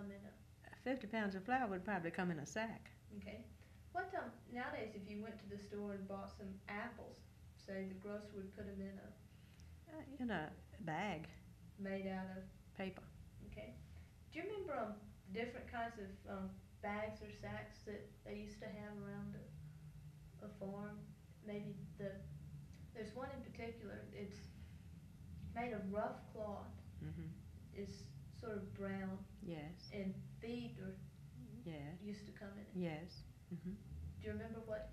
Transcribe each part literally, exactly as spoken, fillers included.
come in a? fifty pounds of flour would probably come in a sack. Okay. What um nowadays if you went to the store and bought some apples, say the grocer would put them in a Uh, in a bag, made out of paper. okay. Do you remember um different kinds of um bags or sacks that they used to have around a, a farm? Maybe the there's one in particular. It's made of rough cloth. Mm-hmm. It's sort of brown. Yes. And feed or Yes. used to come in it. Yes. Mm-hmm. Do you remember what?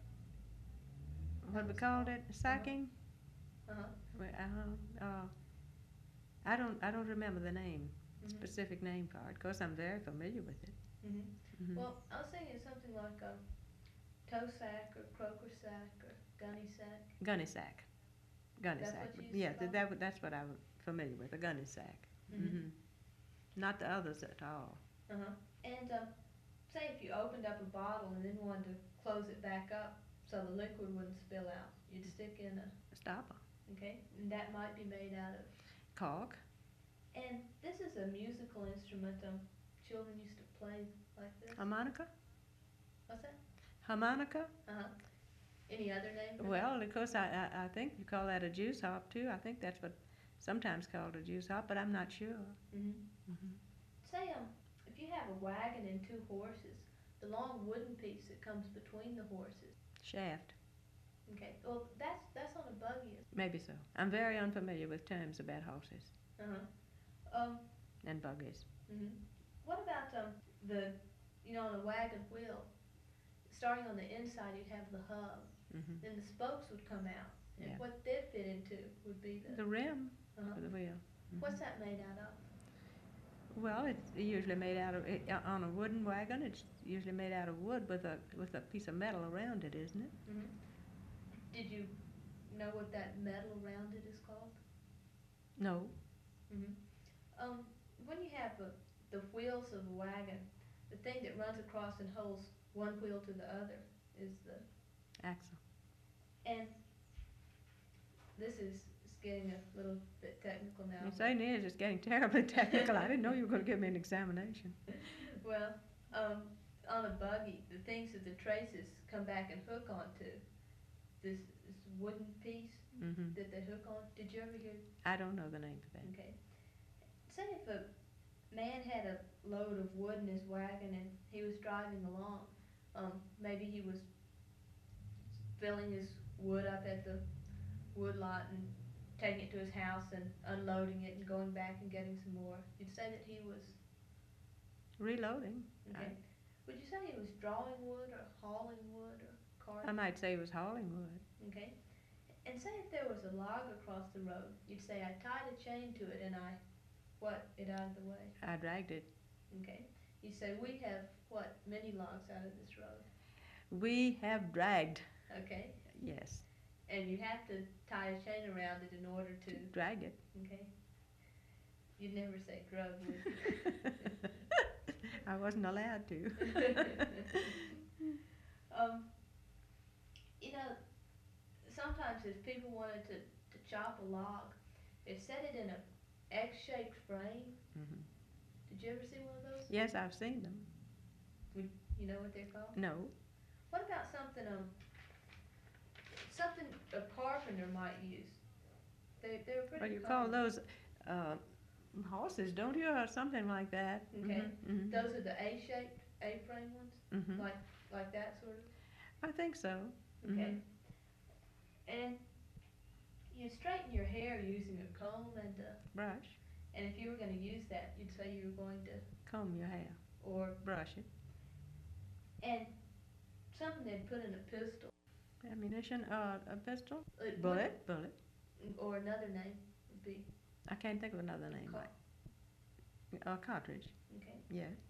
What we called it? Sacking? Uh huh. Well, uh, uh, I don't. I don't remember the name, Mm-hmm. specific name for it. Of course, I'm very familiar with it. Mm-hmm. Mm-hmm. Well, I was thinking something like a toe sack or croaker sack or gunny sack. Gunny sack. Gunny That's sack. what you used to Yeah, call that, that, that's what I'm familiar with. A gunny sack. Mm-hmm. Mm-hmm. Not the others at all. Uh huh. And um, say if you opened up a bottle and then wanted to close it back up so the liquid wouldn't spill out, you'd stick in a Stopper. okay, and that might be made out of. Cork. And this is a musical instrument. Um, children used to play like this. Harmonica. What's that? Harmonica. Uh huh. Any other name? For Well, that? of course, I, I, I think you call that a juice hop too. I think that's what sometimes called a juice hop, but I'm not sure. Mm-hmm. Mm-hmm. Say um, if you have a wagon and two horses, the long wooden piece that comes between the horses. Shaft. Okay. Well, that's that's on a buggy. Maybe so. I'm very unfamiliar with terms about horses Uh huh. Um. and buggies. Mm-hmm. What about um the, you know, on a wagon wheel, starting on the inside you'd have the hub, Mm-hmm. then the spokes would come out, and Yeah. what they'd fit into would be the. The rim uh-huh. of the wheel. Mm-hmm. What's that made out of? Well, it's usually made out of it, on a wooden wagon. It's usually made out of wood with a with a piece of metal around it, isn't it? Mm-hmm. Did you know what that metal around it is called? No. Mm-hmm. Um, when you have a, the wheels of a wagon, the thing that runs across and holds one wheel to the other is the. Axle. And this is, is getting a little bit technical now. It certainly is. It's getting terribly technical. I didn't know you were going to give me an examination. Well, um, on a buggy, the things that the traces come back and hook onto, this, this wooden piece Mm-hmm. that they hook on. Did you ever hear? I don't know the name for that. Okay. Say if a man had a load of wood in his wagon and he was driving along, um, maybe he was filling his wood up at the wood lot and taking it to his house and unloading it and going back and getting some more. You'd say that he was, Reloading. okay. Would you say he was drawing wood or hauling wood or I, carting? I might say it was hauling wood. Okay. And say if there was a log across the road, you'd say I tied a chain to it and I, what, it out of the way. I dragged it. Okay. You say we have, what, many logs out of this road. We have dragged. Okay. Yes. And you have to tie a chain around it in order to. Drag it. Okay. You'd never say drug, would you? I wasn't allowed to. um, you know, sometimes if people wanted to, to chop a log, they set it in a X-shaped frame. Mm-hmm. Did you ever see one of those? Yes, I've seen them. Would you know what they're called? No. What about something um something a carpenter might use? They they're pretty. Well, you common. call those uh, horses, don't you, or something like that? Okay. Mm-hmm. Mm-hmm. Those are the A-shaped, A-frame ones, Mm-hmm. like like that sort of. I think so. Okay. Mm-hmm. And you straighten your hair using a comb and a, Brush. and if you were going to use that, you'd say you were going to Comb your hair. or Brush it. and something they'd put in a pistol. Ammunition, uh, a pistol? It Bullet? Bullet. would- Or another name would be I can't think of another name. car- A cartridge. okay. Yes.